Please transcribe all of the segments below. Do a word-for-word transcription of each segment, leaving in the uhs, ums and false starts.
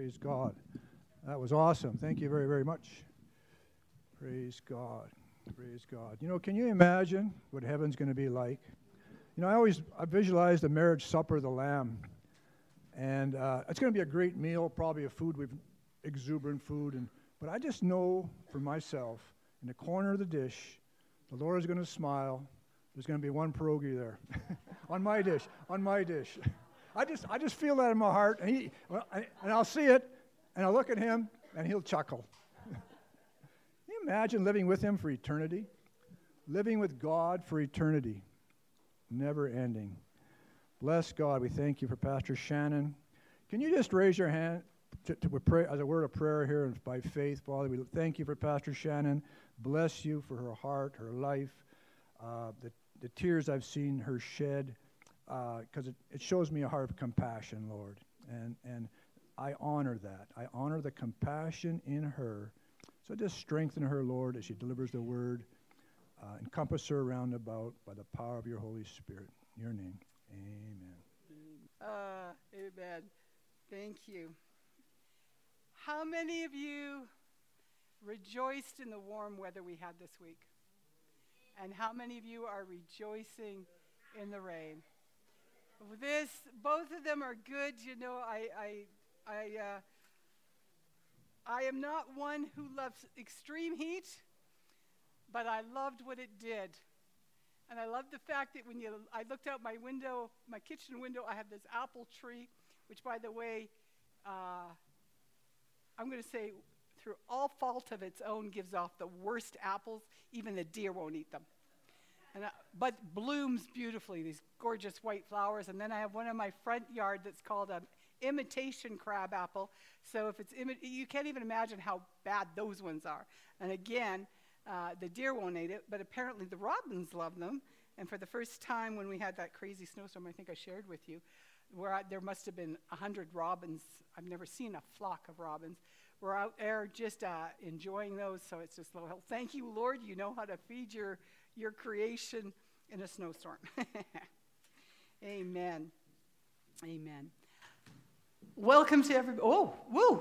Praise God. That was awesome. Thank you very, very much. Praise God. Praise God. You know, can you imagine what heaven's going to be like? You know, I always I visualize the marriage supper of the Lamb. And uh, it's going to be a great meal, probably a food with exuberant food. And but I just know for myself, in the corner of the dish, the Lord is going to smile. There's going to be one pierogi there, on my dish, on my dish. I just I just feel that in my heart, and he well, I, and I'll see it, and I'll look at him, and he'll chuckle. Can you imagine living with him for eternity? Living with God for eternity, never ending. Bless God. We thank you for Pastor Shannon. Can you just raise your hand to, to pray as a word of prayer here and by faith, Father? We thank you for Pastor Shannon. Bless you for her heart, her life, uh, the, the tears I've seen her shed, because uh, it, it shows me a heart of compassion, Lord. And, and I honor that. I honor the compassion in her. So just strengthen her, Lord, as she delivers the word. Uh, encompass her round about by the power of your Holy Spirit. In your name. Amen. Uh, amen. Thank you. How many of you rejoiced in the warm weather we had this week? And how many of you are rejoicing in the rain? This, both of them are good. You know, I, I, I, uh, I am not one who loves extreme heat, but I loved what it did. And I love the fact that when you, I looked out my window, my kitchen window, I have this apple tree, which, by the way, uh, I'm going to say, through all fault of its own, gives off the worst apples. Even the deer won't eat them. And I, but blooms beautifully, these gorgeous white flowers. And then I have one in my front yard that's called an imitation crab apple. So if it's imi- you can't even imagine how bad those ones are. And again, Uh, the deer won't eat it, but apparently the robins love them. And for the first time when we had that crazy snowstorm, I think I shared with you, where I, there must have been a hundred robins. I've never seen a flock of robins. We're out there just uh, enjoying those, so it's just a little, thank you, Lord, you know how to feed your, your creation in a snowstorm. Amen. Amen. Welcome to everybody. Oh, woo.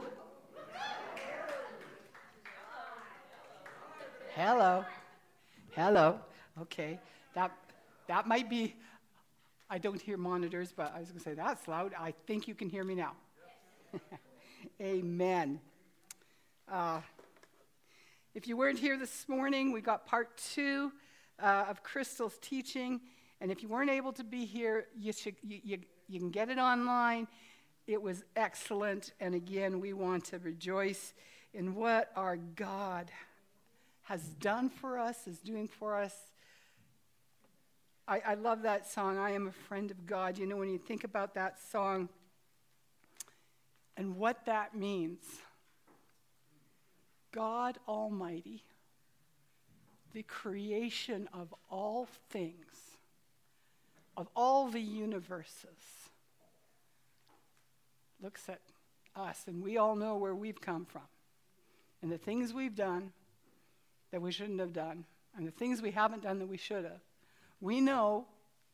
Hello. Hello. Okay. That that might be, I don't hear monitors, but I was going to say, that's loud. I think you can hear me now. Amen. Uh, if you weren't here this morning, we got part two uh, of Crystal's teaching. And if you weren't able to be here, you, should, you, you, you can get it online. It was excellent. And again, we want to rejoice in what our God has done for us, is doing for us. I, I love that song, I Am a Friend of God. You know, when you think about that song and what that means, God Almighty, the creation of all things, of all the universes, looks at us, and we all know where we've come from, and the things we've done that we shouldn't have done, and the things we haven't done that we should have. We know,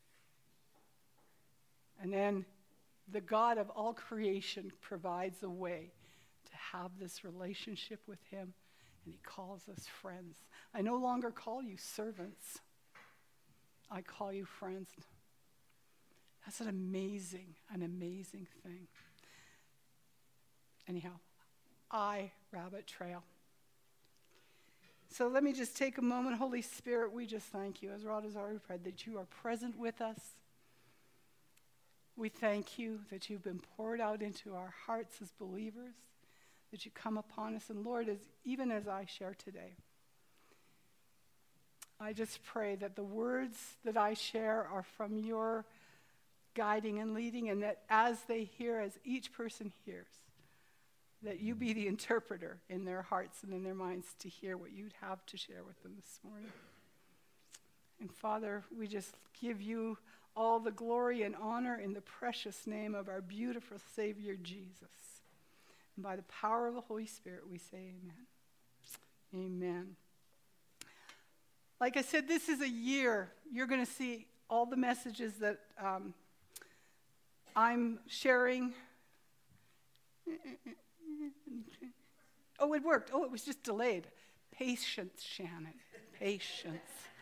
and then the God of all creation provides a way to have this relationship with him, and he calls us friends. I no longer call you servants. I call you friends. That's an amazing, an amazing thing. Anyhow, I, Rabbit Trail. So let me just take a moment. Holy Spirit, we just thank you, as Rod has already prayed, that you are present with us. We thank you that you've been poured out into our hearts as believers, that you come upon us. And Lord, as even as I share today, I just pray that the words that I share are from your guiding and leading, and that as they hear, as each person hears, that you be the interpreter in their hearts and in their minds to hear what you'd have to share with them this morning. And Father, we just give you all the glory and honor in the precious name of our beautiful Savior, Jesus. And by the power of the Holy Spirit, we say amen. Amen. Like I said, this is a year. You're going to see all the messages that um, I'm sharing. Oh, it worked. Oh, it was just delayed. Patience, Shannon. Patience.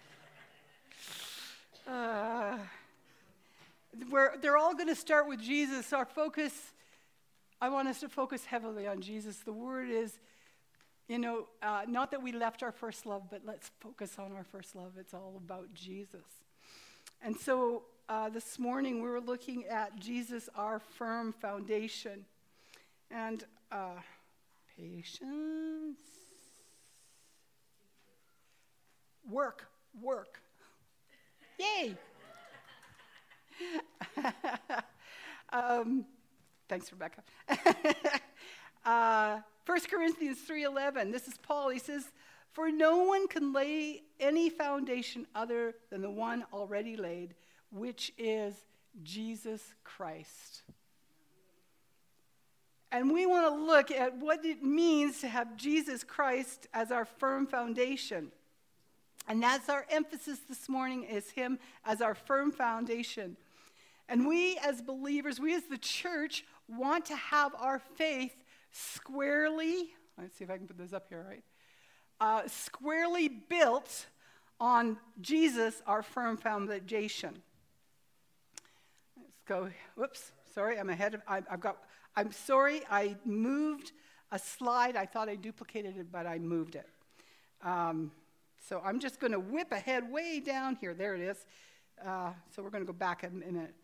Uh, we're, they're all going to start with Jesus. Our focus, I want us to focus heavily on Jesus. The word is, you know, uh, not that we left our first love, but let's focus on our first love. It's all about Jesus. And so uh, this morning we were looking at Jesus, our firm foundation. And uh, patience. Work, work. Yay! um, thanks, Rebecca. uh, First Corinthians three eleven, this is Paul. He says, "For no one can lay any foundation other than the one already laid, which is Jesus Christ." And we want to look at what it means to have Jesus Christ as our firm foundation. And that's our emphasis this morning, is him as our firm foundation. And we as believers, we as the church, want to have our faith squarely, let's see if I can put this up here, right? Uh, squarely built on Jesus, our firm foundation. Let's go, whoops, sorry, I'm ahead of, I, I've got, I'm sorry, I moved a slide. I thought I duplicated it, but I moved it. Um, so I'm just going to whip ahead way down here. There it is. Uh, so we're going to go back in a minute.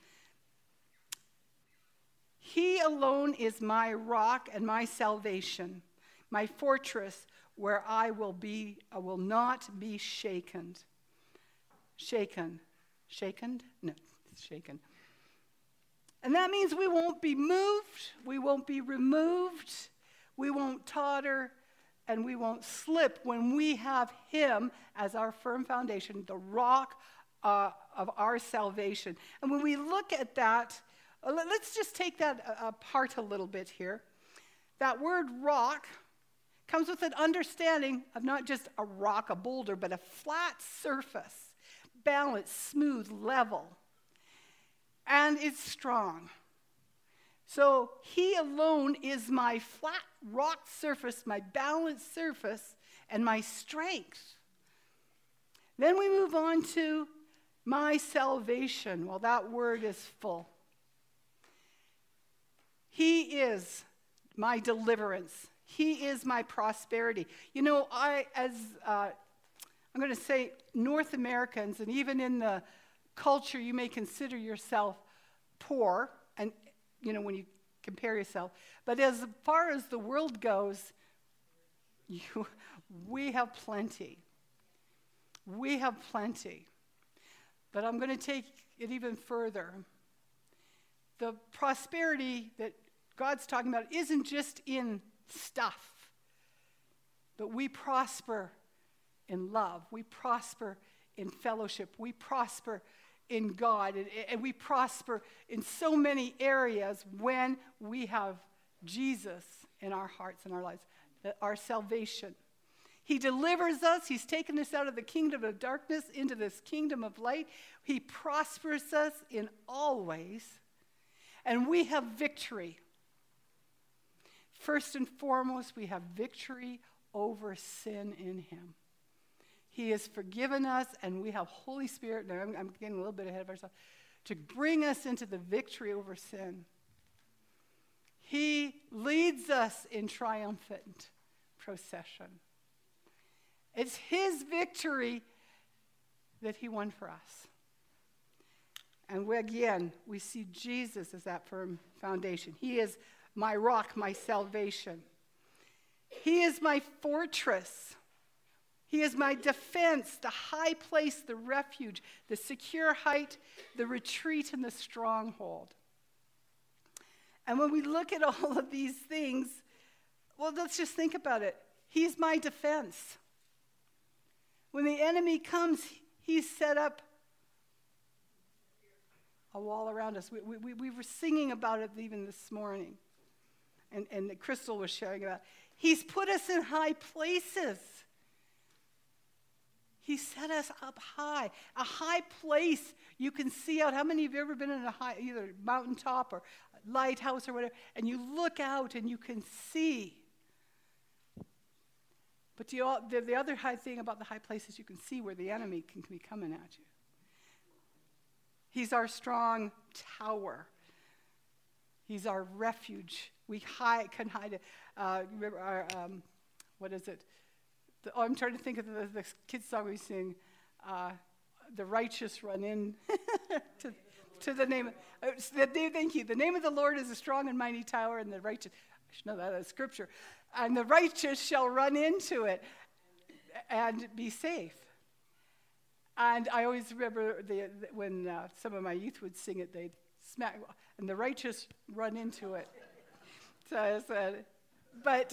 He alone is my rock and my salvation, my fortress where I will be, I will not be shaken. Shaken. Shaken? No, shaken. And that means we won't be moved, we won't be removed, we won't totter, and we won't slip when we have him as our firm foundation, the rock uh, of our salvation. And when we look at that, uh, let's just take that uh, apart a little bit here. That word rock comes with an understanding of not just a rock, a boulder, but a flat surface, balanced, smooth, level. And it's strong. So he alone is my flat rock surface, my balanced surface, and my strength. Then we move on to my salvation. Well, that word is full. He is my deliverance. He is my prosperity. You know, I, as uh, I'm going to say, North Americans, and even in the culture, you may consider yourself poor, and you know, when you compare yourself. But as far as the world goes, you, we have plenty. We have plenty. But I'm going to take it even further. The prosperity that God's talking about isn't just in stuff, but we prosper in love. We prosper in fellowship. We prosper in God, and, and we prosper in so many areas when we have Jesus in our hearts and our lives, our salvation. He delivers us. He's taken us out of the kingdom of darkness into this kingdom of light. He prospers us in all ways, and we have victory. First and foremost, we have victory over sin in him. He has forgiven us, and we have Holy Spirit, now I'm, I'm getting a little bit ahead of ourselves, to bring us into the victory over sin. He leads us in triumphant procession. It's his victory that he won for us. And we, again, we see Jesus as that firm foundation. He is my rock, my salvation. He is my fortress. He is my defense, the high place, the refuge, the secure height, the retreat, and the stronghold. And when we look at all of these things, well, let's just think about it. He's my defense. When the enemy comes, he's set up a wall around us. We, we, we were singing about it even this morning, and, and Crystal was sharing about it. He's put us in high places. He set us up high, a high place you can see out. How many of you have ever been in a high, either mountaintop or lighthouse or whatever, and you look out and you can see But the, the, the other high thing about the high places, you can see where the enemy can be coming at you. He's our strong tower. He's our refuge. We hide, can hide it. Uh, remember our, um, what is it? The, oh, I'm trying to think of the, the kids' song we sing. Uh, the righteous run in to, to the name. Uh, the, thank you. The name of the Lord is a strong and mighty tower, and the righteous. I should know that as scripture. And the righteous shall run into it and be safe. And I always remember the, the, when uh, some of my youth would sing it, they'd smack, and the righteous run into it. So I said, but,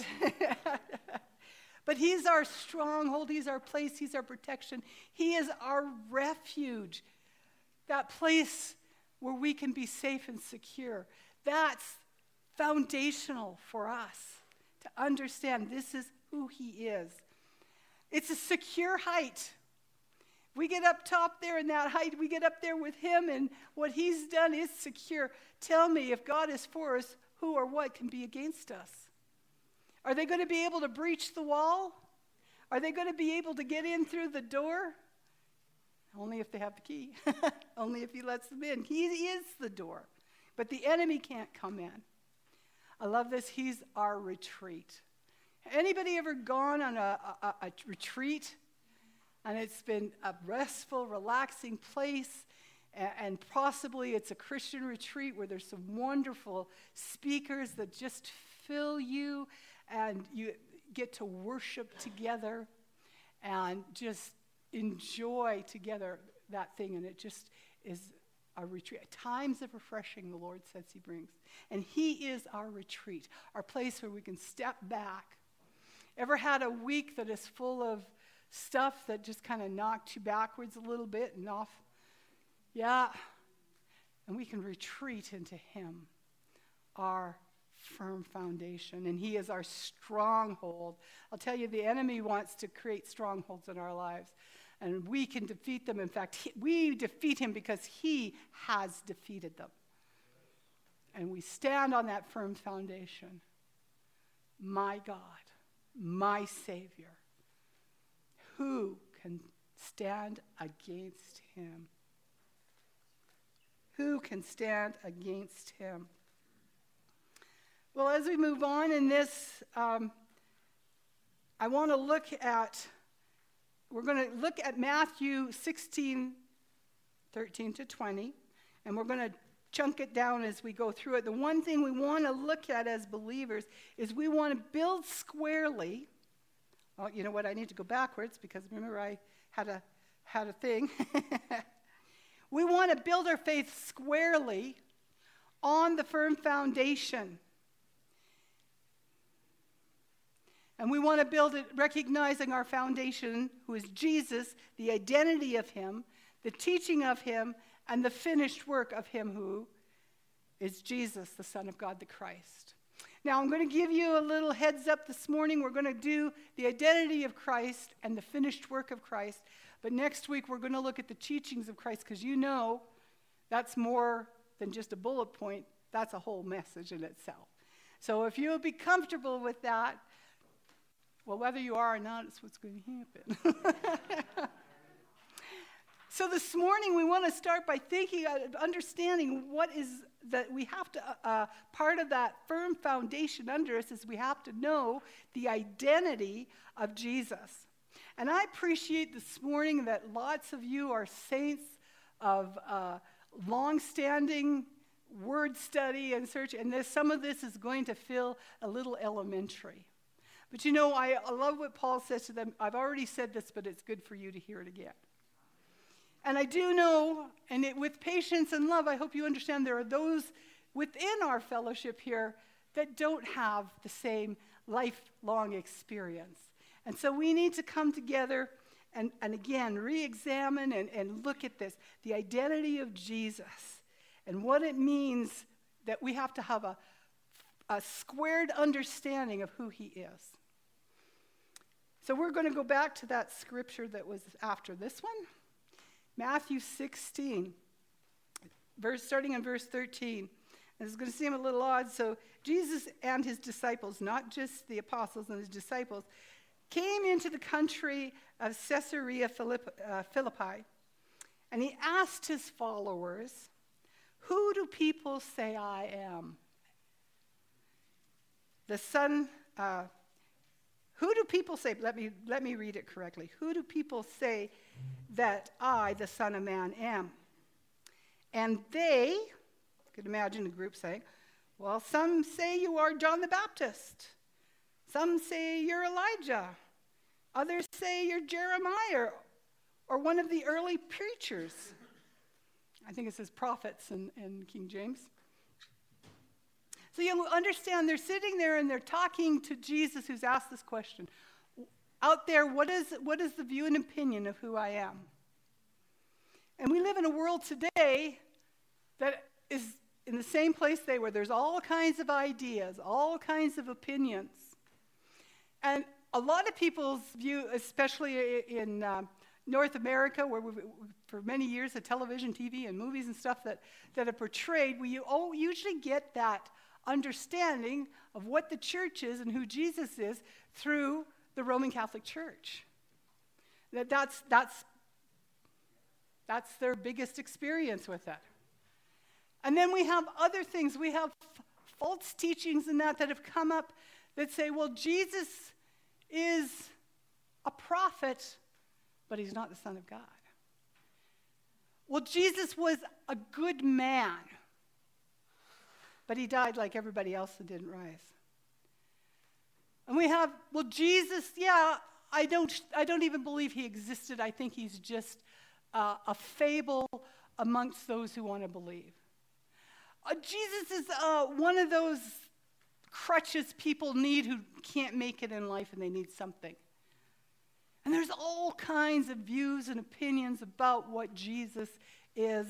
but he's our stronghold, he's our place, he's our protection. He is our refuge, that place where we can be safe and secure. That's foundational for us to understand this is who he is. It's a secure height. We get up top there in that height, we get up there with him, and what he's done is secure. Tell me, if God is for us, who or what can be against us? Are they going to be able to breach the wall? Are they going to be able to get in through the door? Only if they have the key. Only if he lets them in. He is the door. But the enemy can't come in. I love this. He's our retreat. Anybody ever gone on a, a, a retreat? And it's been a restful, relaxing place, and, and possibly it's a Christian retreat where there's some wonderful speakers that just fill you, and you get to worship together and just enjoy together that thing, and it just is a retreat. Times of refreshing, the Lord says he brings. And he is our retreat, our place where we can step back. Ever had a week that is full of stuff that just kind of knocked you backwards a little bit and off? Yeah. And we can retreat into him, our firm foundation. And he is our stronghold. I'll tell you, the enemy wants to create strongholds in our lives. And we can defeat them. In fact, he, we defeat him because he has defeated them. And we stand on that firm foundation. My God, my Savior. Who can stand against him? Who can stand against him? Well, as we move on in this, um, I want to look at, we're going to look at Matthew sixteen, thirteen to twenty, and we're going to chunk it down as we go through it. The one thing we want to look at as believers is we want to build squarely. Oh, you know what? I need to go backwards because remember I had a had a thing. We want to build our faith squarely on the firm foundation. And we want to build it recognizing our foundation, who is Jesus, the identity of him, the teaching of him, and the finished work of him who is Jesus, the Son of God, the Christ. Now, I'm going to give you a little heads up this morning. We're going to do the identity of Christ and the finished work of Christ. But next week, we're going to look at the teachings of Christ, because you know that's more than just a bullet point. That's a whole message in itself. So if you'll be comfortable with that, well, whether you are or not, it's what's going to happen. So this morning, we want to start by thinking, uh, understanding what is that we have to, uh, part of that firm foundation under us is we have to know the identity of Jesus. And I appreciate this morning that lots of you are saints of uh, long-standing word study and search, and this, some of this is going to feel a little elementary. But you know, I, I love what Paul says to them. I've already said this, but it's good for you to hear it again. And I do know, and it, with patience and love, I hope you understand there are those within our fellowship here that don't have the same lifelong experience. And so we need to come together and, and again, re-examine and, and look at this, the identity of Jesus and what it means that we have to have a, a squared understanding of who he is. So we're going to go back to that scripture that was after this one. Matthew sixteen, verse, starting in verse thirteen. And it's going to seem a little odd. So Jesus and his disciples, not just the apostles and his disciples, came into the country of Caesarea Philippi, and he asked his followers, "Who do people say I am?" The son, uh, who do people say, let me, let me read it correctly. Who do people say that I, the Son of Man, am? And they, you could imagine the group saying, well, some say you are John the Baptist. Some say you're Elijah. Others say you're Jeremiah or one of the early preachers. I think it says prophets in, in King James. So you understand they're sitting there and they're talking to Jesus who's asked this question. Out there, what is, what is the view and opinion of who I am? And we live in a world today that is in the same place they were. There's all kinds of ideas, all kinds of opinions. And a lot of people's view, especially in uh, North America, where we've, for many years, the television, T V, and movies and stuff that, that are portrayed, we usually get that understanding of what the church is and who Jesus is through the Roman Catholic Church. That that's that's that's their biggest experience with it. And then we have other things. We have f- false teachings and that that have come up that say, well, Jesus is a prophet, but he's not the Son of God. Well, Jesus was a good man, but he died like everybody else and didn't rise. And we have, well, Jesus, yeah, I don't, I don't even believe he existed. I think he's just uh, a fable amongst those who want to believe. Uh, Jesus is uh, one of those crutches people need who can't make it in life and they need something. And there's all kinds of views and opinions about what Jesus is.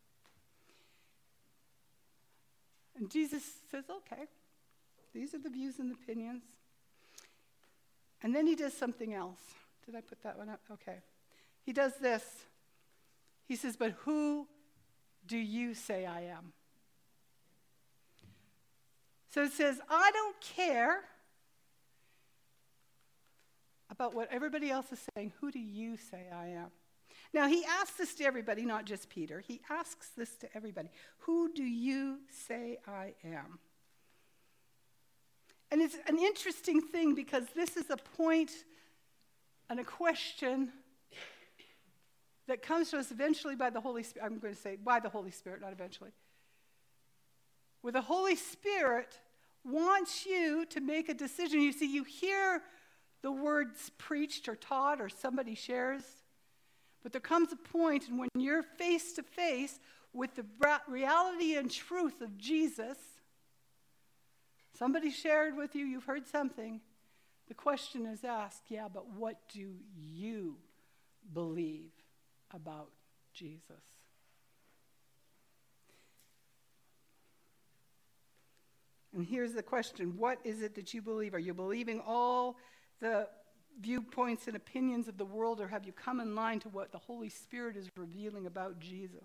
And Jesus says, okay, these are the views and opinions. And then he does something else. Did I put that one up? Okay. He does this. He says, but who do you say I am? So it says, I don't care about what everybody else is saying. Who do you say I am? Now, he asks this to everybody, not just Peter. He asks this to everybody. Who do you say I am? And it's an interesting thing because this is a point and a question that comes to us eventually by the Holy Spirit. I'm going to say by the Holy Spirit, not eventually. Where the Holy Spirit wants you to make a decision. You see, you hear the words preached or taught or somebody shares, but there comes a point when you're face to face with the reality and truth of Jesus. Somebody shared with you, you've heard something. The question is asked, yeah, but what do you believe about Jesus? And here's the question, what is it that you believe? Are you believing all the viewpoints and opinions of the world, or have you come in line to what the Holy Spirit is revealing about Jesus?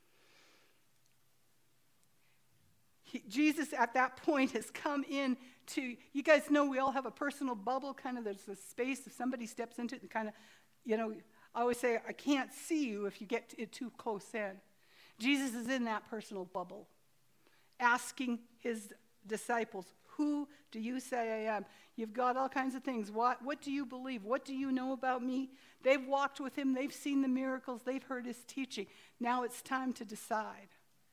He, Jesus at that point has come in to, you guys know we all have a personal bubble, kind of there's a space, if somebody steps into it and kind of, you know, I always say, I can't see you if you get it too close in. Jesus is in that personal bubble, asking his disciples, who do you say I am? You've got all kinds of things. What, what do you believe? What do you know about me? They've walked with him. They've seen the miracles. They've heard his teaching. Now it's time to decide.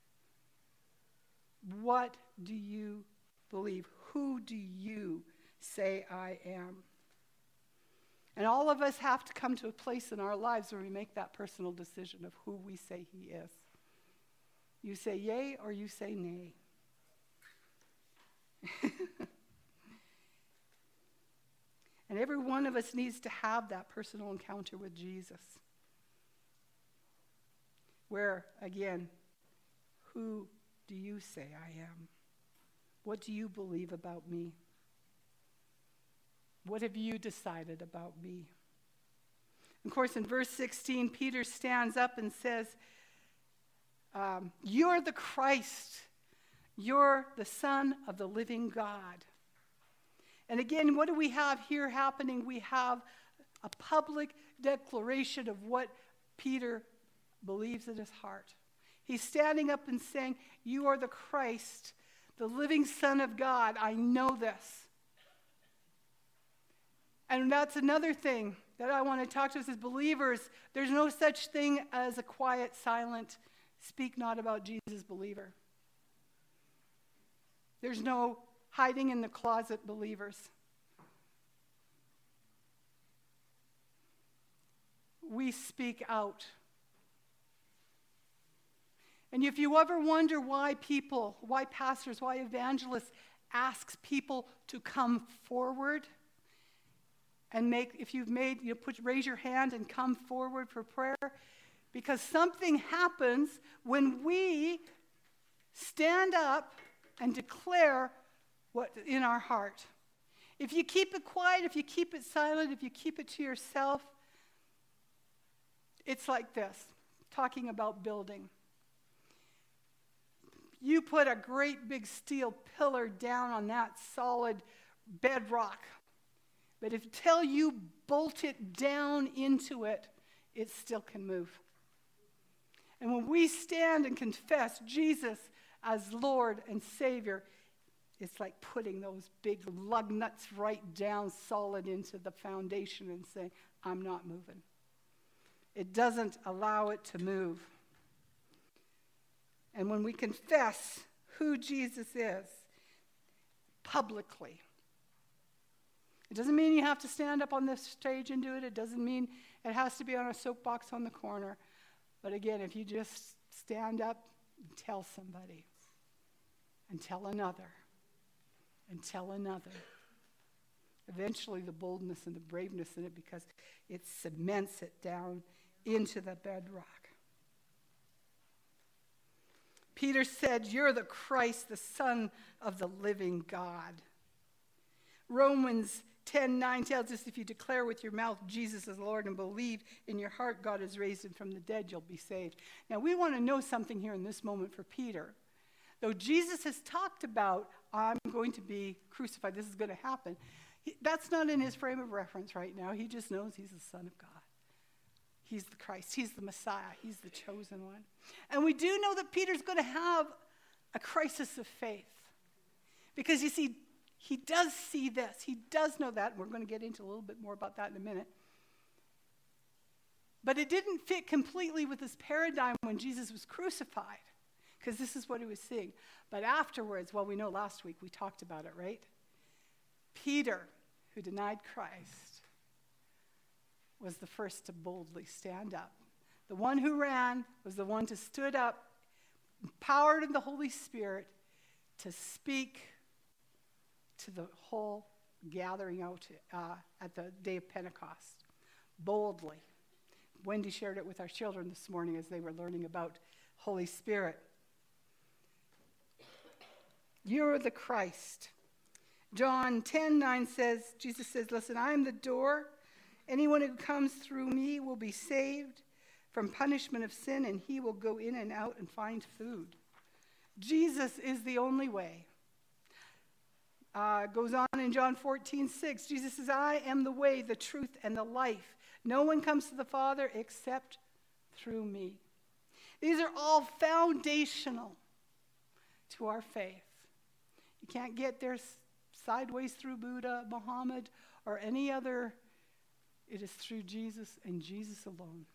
What do you believe? Who do you say I am? And all of us have to come to a place in our lives where we make that personal decision of who we say he is. You say yay or you say nay. And every one of us needs to have that personal encounter with Jesus. Where, again, who do you say I am? What do you believe about me? What have you decided about me? Of course, in verse sixteen, Peter stands up and says, um, you're the Christ. You're the Son of the living God. And again, what do we have here happening? We have a public declaration of what Peter believes in his heart. He's standing up and saying, you are the Christ, the living Son of God. I know this. And that's another thing that I want to talk to us as believers. There's no such thing as a quiet, silent, speak not about Jesus believer. There's no hiding in the closet believers. We speak out. And if you ever wonder why people, why pastors, why evangelists asks people to come forward and make, if you've made, you know, put, raise your hand and come forward for prayer, because something happens when we stand up and declare what's in our heart. If you keep it quiet, if you keep it silent, if you keep it to yourself, it's like this, talking about building. You put a great big steel pillar down on that solid bedrock, but if until you bolt it down into it, it still can move. And when we stand and confess Jesus as Lord and Savior, it's like putting those big lug nuts right down solid into the foundation and saying, I'm not moving. It doesn't allow it to move. And when we confess who Jesus is publicly, it doesn't mean you have to stand up on this stage and do it. It doesn't mean it has to be on a soapbox on the corner. But again, if you just stand up and tell somebody, and tell another, and tell another, eventually the boldness and the braveness in it, because it cements it down into the bedrock. Peter said, you're the Christ, the Son of the living God. Romans ten nine tells us, if you declare with your mouth Jesus is Lord and believe in your heart God has raised him from the dead, you'll be saved. Now we want to know something here in this moment for Peter. Though Jesus has talked about, I'm going to be crucified, this is going to happen, he, that's not in his frame of reference right now. He just knows he's the Son of God. He's the Christ. He's the Messiah. He's the chosen one. And we do know that Peter's going to have a crisis of faith. Because you see, he does see this. He does know that. And we're going to get into a little bit more about that in a minute. But it didn't fit completely with his paradigm when Jesus was crucified. Because this is what he was seeing. But afterwards, well, we know last week we talked about it, right? Peter, who denied Christ, was the first to boldly stand up. The one who ran was the one to stood up, empowered in the Holy Spirit, to speak to the whole gathering out uh, at the day of Pentecost, boldly. Wendy shared it with our children this morning as they were learning about Holy Spirit. You're the Christ. John ten nine says, Jesus says, listen, I am the door. Anyone who comes through me will be saved from punishment of sin, and he will go in and out and find food. Jesus is the only way. Uh, goes on in John fourteen six. Jesus says, I am the way, the truth, and the life. No one comes to the Father except through me. These are all foundational to our faith. You can't get there sideways through Buddha, Muhammad, or any other. It is through Jesus and Jesus alone.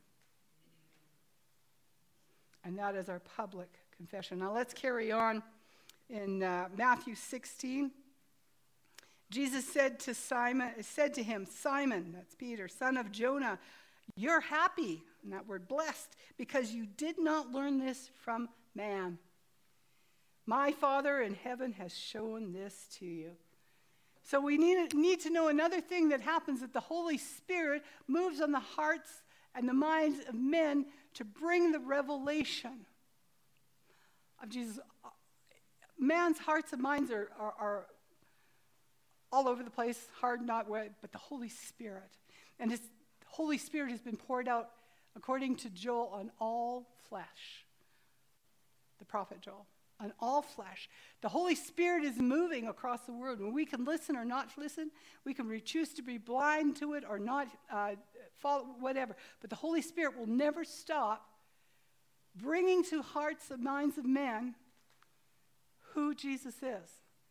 And that is our public confession. Now let's carry on in uh, Matthew sixteen. Jesus said to Simon, said to him, Simon, that's Peter, son of Jonah, you're happy, and that word blessed, because you did not learn this from man. My Father in heaven has shown this to you. So we need, need to know another thing that happens, that the Holy Spirit moves on the hearts and the minds of men to bring the revelation of Jesus. Man's hearts and minds are, are, are all over the place, hard not way, but the Holy Spirit. And his Holy Spirit has been poured out, according to Joel, on all flesh. The prophet Joel. on all flesh. The Holy Spirit is moving across the world. When we can listen or not listen, we can choose to be blind to it or not uh, follow, whatever. But the Holy Spirit will never stop bringing to hearts and minds of men who Jesus is.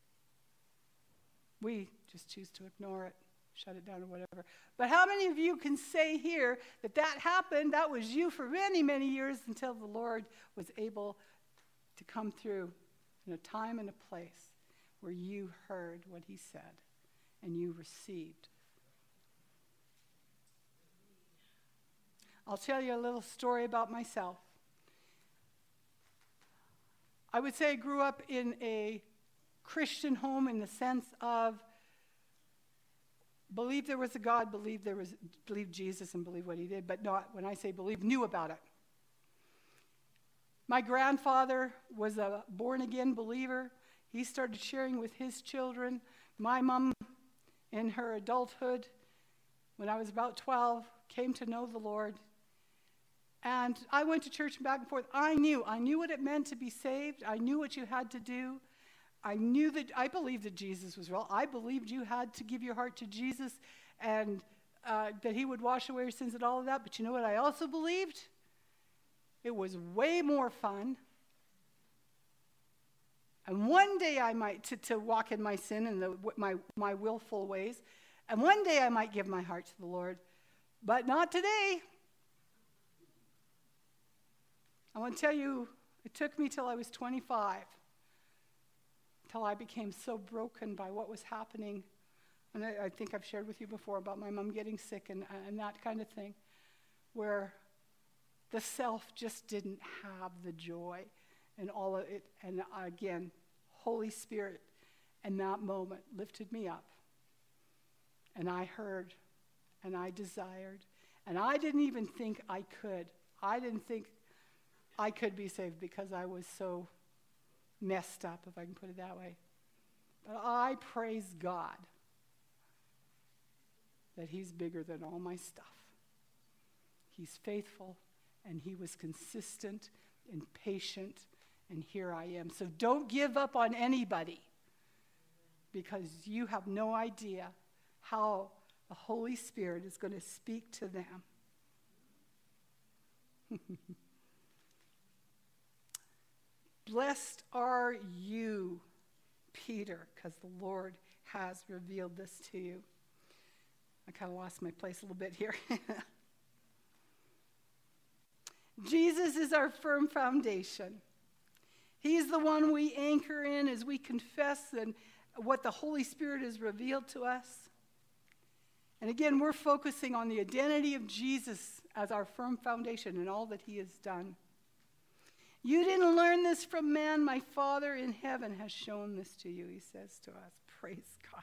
We just choose to ignore it, shut it down or whatever. But how many of you can say here that that happened, that was you for many, many years until the Lord was able to come through in a time and a place where you heard what he said and you received? I'll tell you a little story about myself. I would say I grew up in a Christian home in the sense of believed there was a God, believed there was believed Jesus and believed what he did, but not, when I say believe, knew about it. My grandfather was a born-again believer. He started sharing with his children. My mom, in her adulthood, when I was about twelve, came to know the Lord. And I went to church and back and forth. I knew. I knew what it meant to be saved. I knew what you had to do. I knew that, I believed that Jesus was real. I believed you had to give your heart to Jesus and uh, that he would wash away your sins and all of that. But you know what I also believed? It was way more fun. And one day I might, to, to walk in my sin and the, my, my willful ways. And one day I might give my heart to the Lord. But not today. I want to tell you, it took me till I was twenty-five, till I became so broken by what was happening. And I, I think I've shared with you before about my mom getting sick and, and that kind of thing, where the self just didn't have the joy and all of it. And again, Holy Spirit in that moment lifted me up. And I heard and I desired. And I didn't even think I could. I didn't think I could be saved because I was so messed up, if I can put it that way. But I praise God that he's bigger than all my stuff. He's faithful, and he was consistent and patient, and here I am. So don't give up on anybody, because you have no idea how the Holy Spirit is going to speak to them. Blessed are you, Peter, because the Lord has revealed this to you. I kind of lost my place a little bit here. Jesus is our firm foundation. He's the one we anchor in as we confess and what the Holy Spirit has revealed to us. And again, we're focusing on the identity of Jesus as our firm foundation and all that he has done. You didn't learn this from man. My Father in heaven has shown this to you, he says to us. Praise God.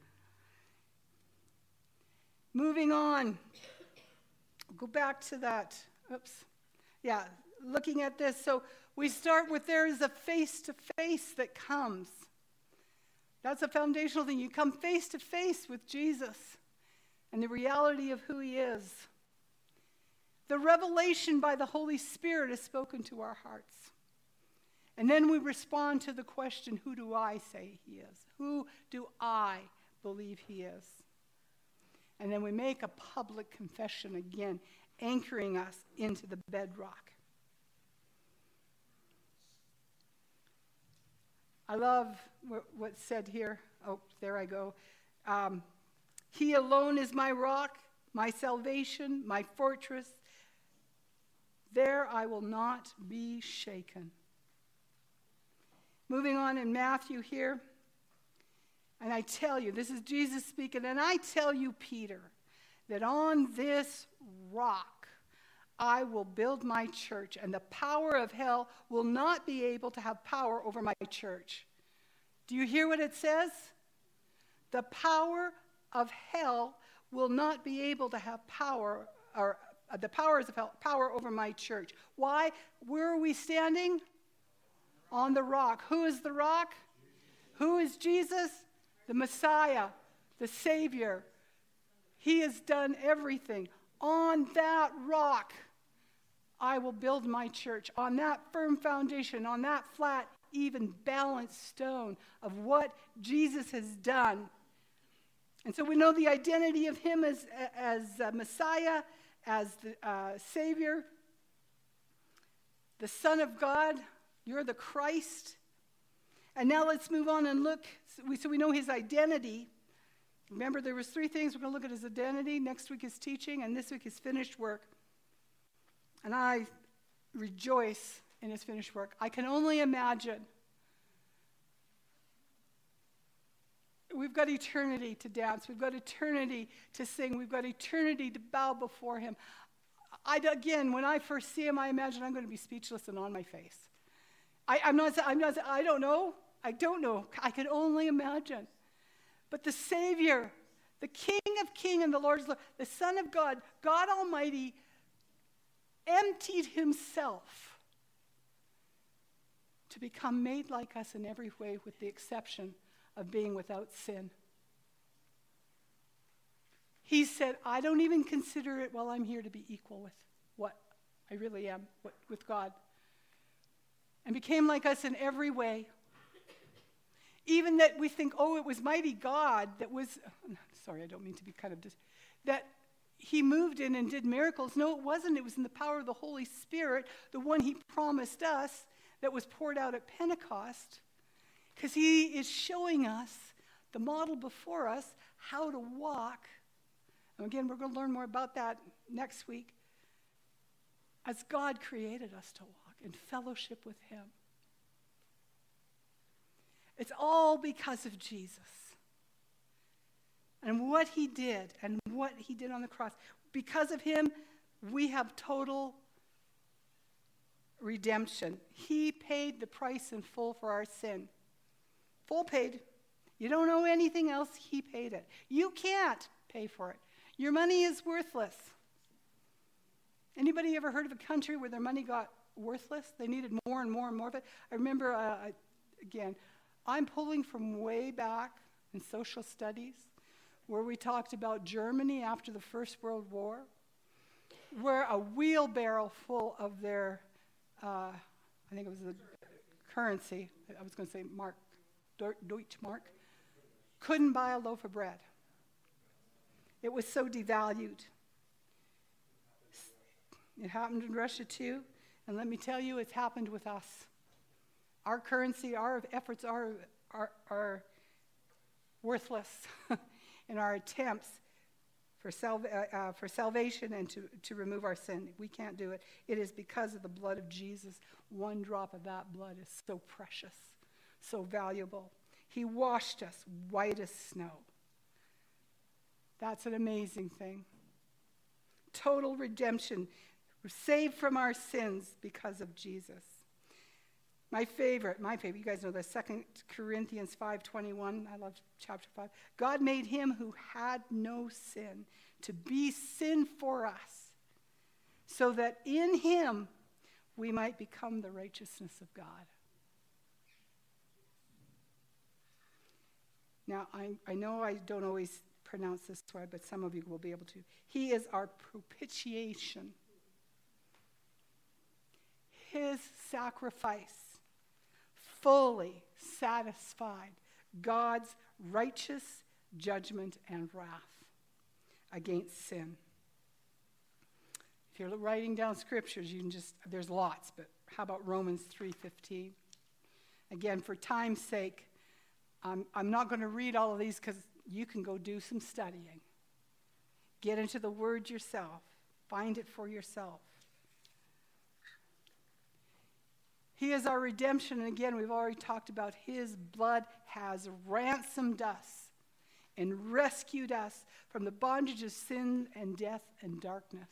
Moving on. Go back to that. Oops. Yeah, looking at this. So we start with there is a face-to-face that comes. That's a foundational thing. You come face-to-face with Jesus and the reality of who he is. The revelation by the Holy Spirit is spoken to our hearts. And then we respond to the question, who do I say he is? Who do I believe he is? And then we make a public confession again, anchoring us into the bedrock. I love what's said here. Oh, there I go. Um, he alone is my rock, my salvation, my fortress. There I will not be shaken. Moving on in Matthew here. And I tell you, this is Jesus speaking, and I tell you, Peter, that on this rock I will build my church, and the power of hell will not be able to have power over my church. Do you hear what it says? The power of hell will not be able to have power, or uh, the powers of hell, power over my church. Why? Where are we standing? On the rock. Who is the rock? Who is Jesus? The Messiah, the Savior. He has done everything. On that rock, I will build my church. On that firm foundation, on that flat, even balanced stone of what Jesus has done. And so we know the identity of him as, as uh, Messiah, as the uh, Savior, the Son of God. You're the Christ. And now let's move on and look. So we, so we know his identity. Remember, there was three things. We're going to look at his identity. Next week his teaching, and this week his finished work. And I rejoice in his finished work. I can only imagine. We've got eternity to dance. We've got eternity to sing. We've got eternity to bow before him. I, again, when I first see him, I imagine I'm going to be speechless and on my face. I, I'm not, I'm not, I don't know. I don't know. I can only imagine. But the Savior, the King of Kings and the Lord of Lords, the Son of God, God Almighty, emptied himself to become made like us in every way, with the exception of being without sin. He said, I don't even consider it while I'm here to be equal with what I really am, what, with God. And became like us in every way. Even that we think, oh, it was mighty God that was, sorry, I don't mean to be kind of, dis, that he moved in and did miracles. No, it wasn't. It was in the power of the Holy Spirit, the one he promised us, that was poured out at Pentecost. Because he is showing us, the model before us, how to walk. And again, we're going to learn more about that next week. As God created us to walk in fellowship with him. It's all because of Jesus. And what he did, and what he did on the cross. Because of him, we have total redemption. He paid the price in full for our sin. Full paid. You don't owe anything else, he paid it. You can't pay for it. Your money is worthless. Anybody ever heard of a country where their money got worthless? They needed more and more and more of it. I remember, uh, again, I'm pulling from way back in social studies, where we talked about Germany after the First World War, where a wheelbarrow full of their, uh, I think it was the currency, I was going to say mark, Deutschmark, couldn't buy a loaf of bread. It was so devalued. It happened in Russia too, and let me tell you, it's happened with us. Our currency, our efforts are, are, are worthless in our attempts for, salva- uh, uh, for salvation and to, to remove our sin. We can't do it. It is because of the blood of Jesus. One drop of that blood is so precious, so valuable. He washed us white as snow. That's an amazing thing. Total redemption. We're saved from our sins because of Jesus. My favorite, my favorite, you guys know this, Second Corinthians five twenty-one. I love chapter five. God made him who had no sin to be sin for us, so that in him we might become the righteousness of God. Now, I, I know I don't always pronounce this word, but some of you will be able to. He is our propitiation. His sacrifice fully satisfied God's righteous judgment and wrath against sin. If you're writing down scriptures, you can just, there's lots, but how about Romans three fifteen? Again, for time's sake, I'm, I'm not going to read all of these because you can go do some studying. Get into the Word yourself. Find it for yourself. He is our redemption, and again, we've already talked about his blood has ransomed us and rescued us from the bondage of sin and death and darkness.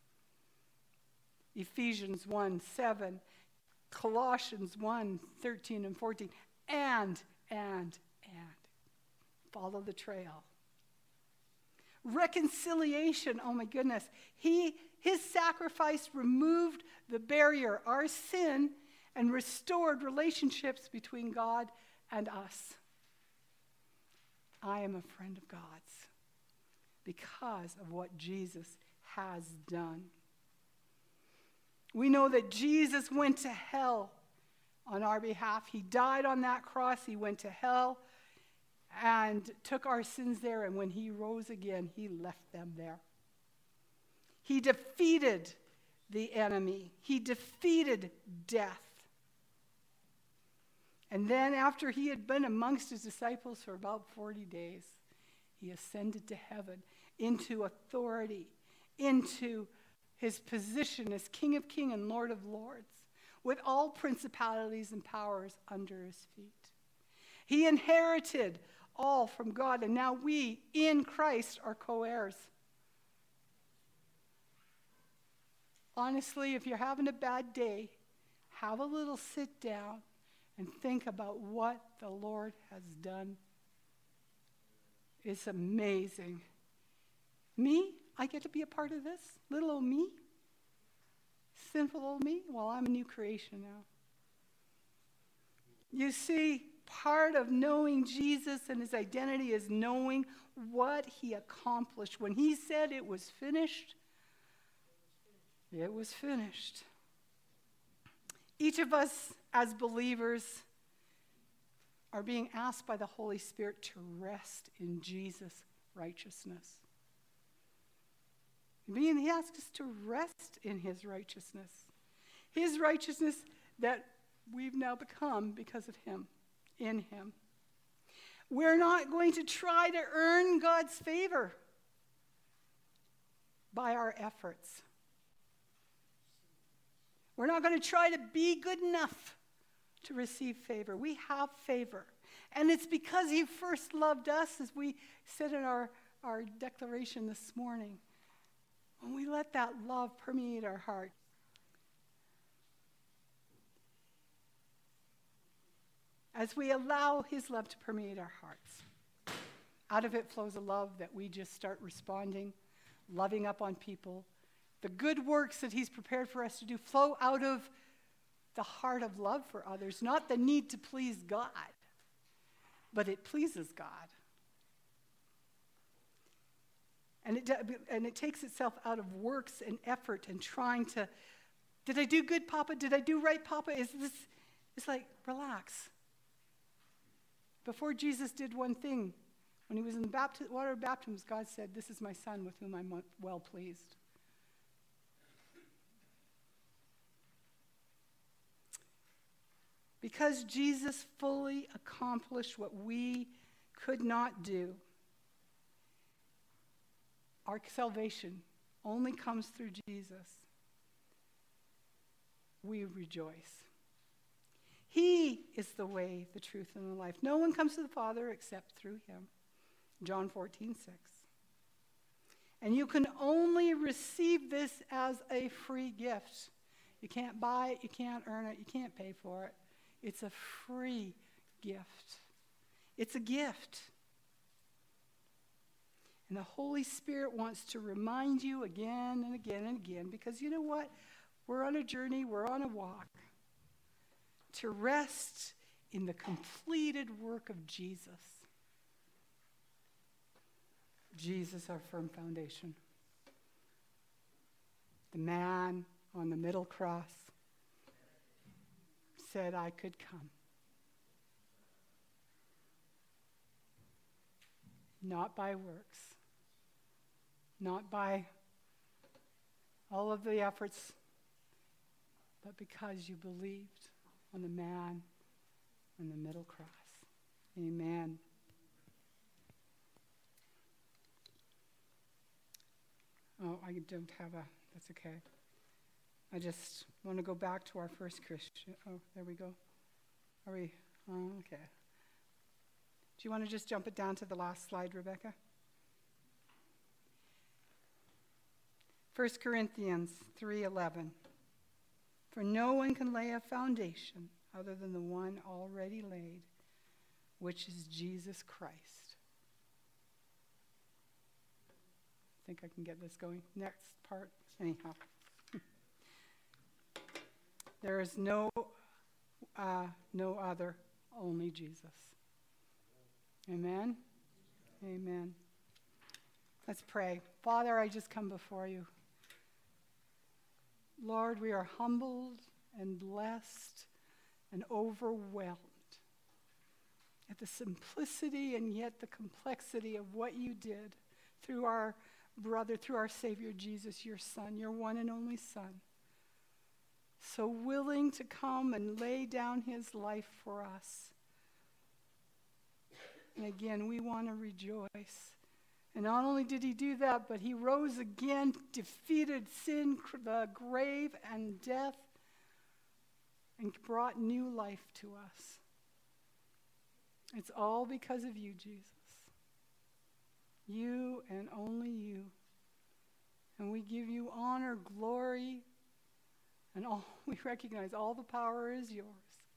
Ephesians one seven, Colossians one thirteen and fourteen, and, and, and. Follow the trail. Reconciliation, oh my goodness. He, his sacrifice removed the barrier, our sin, and restored relationships between God and us. I am a friend of God's because of what Jesus has done. We know that Jesus went to hell on our behalf. He died on that cross. He went to hell and took our sins there. And when he rose again, he left them there. He defeated the enemy. He defeated death. And then after he had been amongst his disciples for about forty days, he ascended to heaven into authority, into his position as King of Kings and Lord of Lords, with all principalities and powers under his feet. He inherited all from God, and now we in Christ are co-heirs. Honestly, if you're having a bad day, have a little sit down and think about what the Lord has done. It's amazing. Me, I get to be a part of this. Little old me. Sinful old me. Well, I'm a new creation now. You see, part of knowing Jesus and his identity is knowing what he accomplished. When he said it was finished, it was finished. Each of us as believers are being asked by the Holy Spirit to rest in Jesus' righteousness. Being, he asks us to rest in his righteousness. His righteousness that we've now become because of him, in him. We're not going to try to earn God's favor by our efforts. We're not going to try to be good enough to receive favor. We have favor. And it's because he first loved us, as we said in our, our declaration this morning. When we let that love permeate our heart. As we allow his love to permeate our hearts. Out of it flows a love that we just start responding, loving up on people. The good works that he's prepared for us to do flow out of the heart of love for others, not the need to please God, but it pleases God. And it, and it takes itself out of works and effort and trying to, did I do good, Papa? Did I do right, Papa? Is this, it's like, relax. Before Jesus did one thing, when he was in the bapti- water of baptism, God said, this is my son with whom I'm well pleased. Because Jesus fully accomplished what we could not do, our salvation only comes through Jesus. We rejoice. He is the way, the truth, and the life. No one comes to the Father except through him. John fourteen six. And you can only receive this as a free gift. You can't buy it, you can't earn it, you can't pay for it. It's a free gift. It's a gift. And the Holy Spirit wants to remind you again and again and again, because you know what? We're on a journey, we're on a walk, to rest in the completed work of Jesus. Jesus, our firm foundation. The man on the middle cross said I could come. Not by works, not by all of the efforts, but because you believed on the man on the middle cross. Amen. Oh, I don't have a, that's okay. I just want to go back to our first Christian. Oh, there we go. Are we, oh, okay. Do you want to just jump it down to the last slide, Rebecca? First Corinthians three eleven. For no one can lay a foundation other than the one already laid, which is Jesus Christ. I think I can get this going. Next part. Anyhow. There is no, uh, no other, only Jesus. Amen? Amen. Let's pray. Father, I just come before you. Lord, we are humbled and blessed and overwhelmed at the simplicity and yet the complexity of what you did through our brother, through our Savior Jesus, your Son, your one and only Son. So willing to come and lay down his life for us. And again, we want to rejoice. And not only did he do that, but he rose again, defeated sin, the grave, and death, and brought new life to us. It's all because of you, Jesus. You and only you. And we give you honor, glory, and all, we recognize all the power is yours.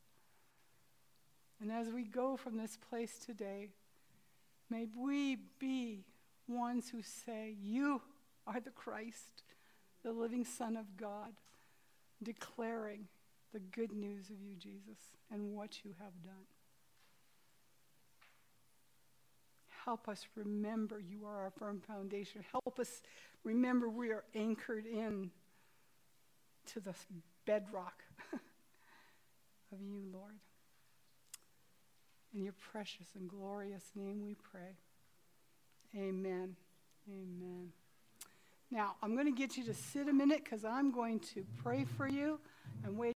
And as we go from this place today, may we be ones who say, you are the Christ, the living Son of God, declaring the good news of you, Jesus, and what you have done. Help us remember you are our firm foundation. Help us remember we are anchored in to the bedrock of you, Lord. In your precious and glorious name we pray. Amen. Amen. Now, I'm going to get you to sit a minute because I'm going to pray for you and wait.